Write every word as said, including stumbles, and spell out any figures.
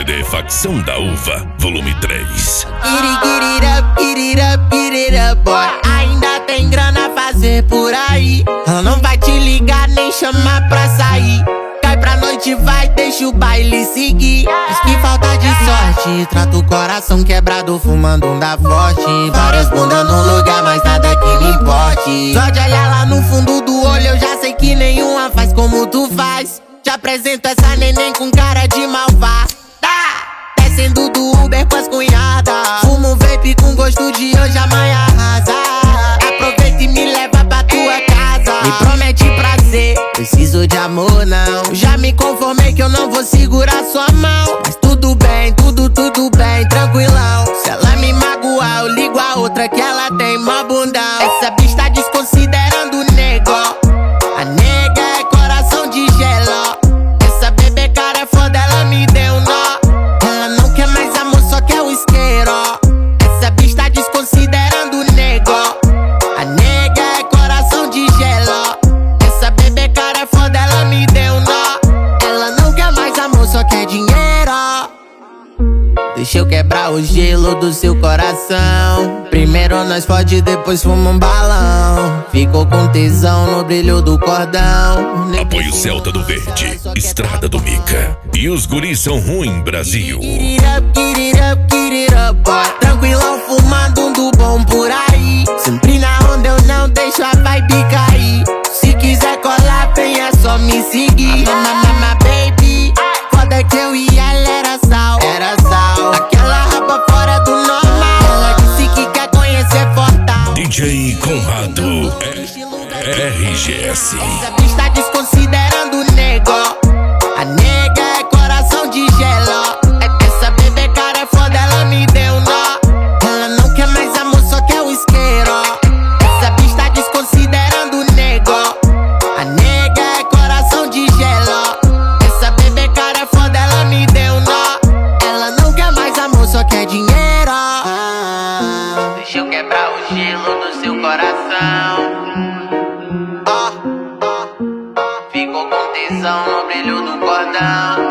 D Facção da Uva, volume três. Get it, get it up, get it up, get it up, boy. Ainda tem grana a fazer por aí. Ela não vai te ligar nem chamar pra sair. Cai pra noite, vai, deixa o baile seguir. Diz que falta de sorte, trata o coração quebrado fumando um da forte. Várias bundas no lugar, mas nada que me importe. Só de olhar lá no fundo do olho eu já sei que nenhuma faz como tu faz. Te apresento essa neném com cara de malvada. Descendo do Uber com as cunhadas. Fumo um vape com gosto de hoje, amanhã arrasa. Aproveita e me leva pra tua casa. Me promete prazer, preciso de amor não. Já me conformei que eu não vou segurar sua mão. Mas tudo bem, tudo, tudo bem, tranquilão. Se ela me magoar, eu ligo a outra que ela tem mó bundão. Essa bicha tá desconsiderando o nego. A nega é coração de gelo. Essa bebê cara é foda, ela me deu nó. Ela não quer mais amor, só quer o isqueiro. Essa bicha tá desconsiderando o nego. A nega é coração de gelo. Essa bebê cara é foda, ela me deu nó. Ela não quer mais amor, só quer dinheiro. Deixa eu quebrar o gelo do seu coração. Primeiro nós fode, depois fuma um balão. Ficou com tesão no brilho do cordão. Apoio Celta do Verde, Estrada do Mica. E os guris são ruim, Brasil. Get it up, get it up, get it up, boy. Tranquilão fumando um do bom por aí. Sempre na onda eu não deixo a vibe cair. Se quiser colar, vem, é só me seguir. Mama, baby, foda que eu e ela era sal. Era sal. Aquela raba fora do normal. Ela disse que quer conhecer Fortal. D J Conrado, R G S. Essa bicha tá desconsiderando o nego. A nega é coração de gelo. Essa bebê cara é foda, ela me deu nó. Ela não quer mais amor, só quer o isqueiro. Essa bicha tá desconsiderando o nego. A nega é coração de gelo. Essa bebê cara é foda, ela me deu nó. Ela não quer mais amor, só quer dinheiro. Deixa eu quebrar o gelo do seu coração. Ficou com tesão no brilho do cordão.